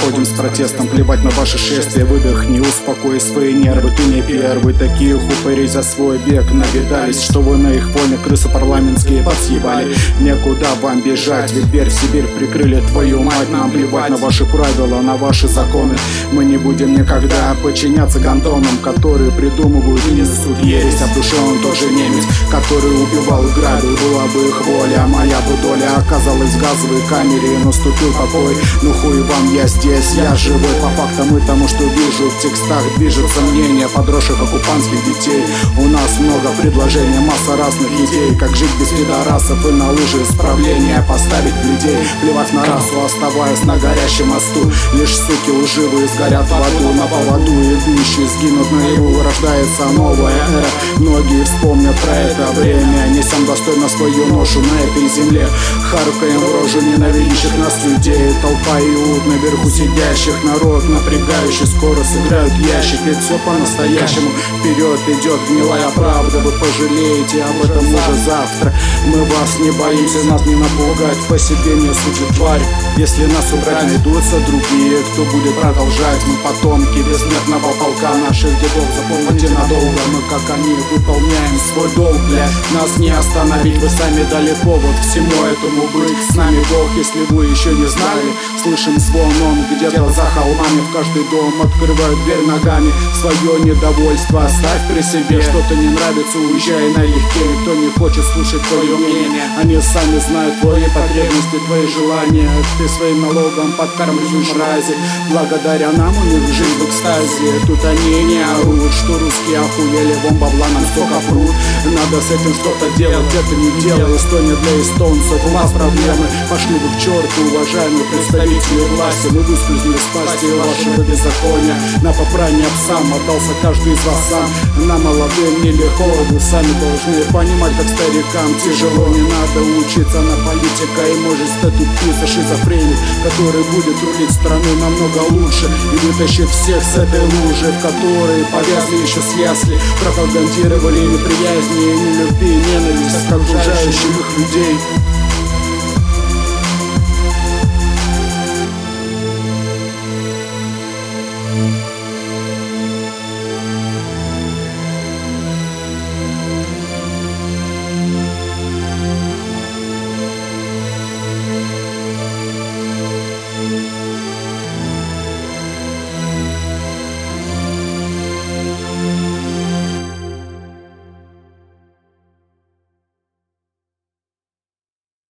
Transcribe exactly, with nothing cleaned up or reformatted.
выходим с протестом, плевать на ваши шествия. Выдохни, успокой свои нервы, ты не первый. Таких упырей за свой век навидались, что вы на их фоне крысы парламентские подсъебали. Некуда вам бежать, ведь дверь в Сибирь прикрыли, твою мать. Нам плевать на ваши правила, на ваши законы. Мы не будем никогда подчиняться гандонам, которые придумывают и несут ересь. А в душе он тот же немец, который убивал и грабил. Была бы их воля, а моя бы доля оказалась в газовой камере, и наступил покой. Ну хуй вам, я здесь, я живой по фактам и тому, что вижу. В текстах движется мнение подросших оккупантских детей. У нас много предложений, масса разных идей, как жить без пидорасов и на лыжи исправления поставить людей. Плевать на расу, оставаясь на горящем мосту. Лишь суки лживые сгорят в аду, на поводу идущие сгинут наяву. Рождается новая эра, многие вспомнят про это время. Несем достойно свою ношу на этой земле, харкаем в рожу ненавидящих нас людей. Толпа и ут наверху сидящих, народ напрягающий, скоро сыграют ящик. Ведь все по-настоящему, вперед идет гнилая правда. Вы пожалеете об этом уже завтра. Мы вас не боимся, нас не напугать, по себе не судит тварь. Если нас убрать, найдутся другие, кто будет продолжать. Мы потомки бессмертного полка наших дедов. Запомните надолго, мы как они выполняем свой долг. Для нас не остановить, вы сами дали повод всему этому быть. С нами Бог, если вы еще не знали. Слышим звон, он где-то за холмами. В каждый дом открывают дверь ногами. Свое недовольство оставь при себе. Что-то не нравится, уезжай налегке. Никто не хочет слушать твое мнение. Они сами знают твои потребности, твои желания. Ты своим налогом подкармливаешь мрази. Благодаря нам у них жизнь в экстазе. Тут они не орут, что русские охуели, вон бабла нам столько прут. Надо с этим что-то делать, это не дело. Эстония для эстонцев, у вас проблемы. Пошли вы к черту, уважаемые представители власти. Мы выскользнули с пасти вашего беззакония. На попрание псам отдался каждый из вас сам. Нам молодым нелегко, вы сами должны понимать, как старикам тяжело. Не надо учиться на политика и может стать тупица шизофреник, который будет рулить страной намного лучше и вытащит всех с этой лужи, в которой повязли еще с ясли. Пропагандировали неприязни, не любви, ненависть к окружающих их людей.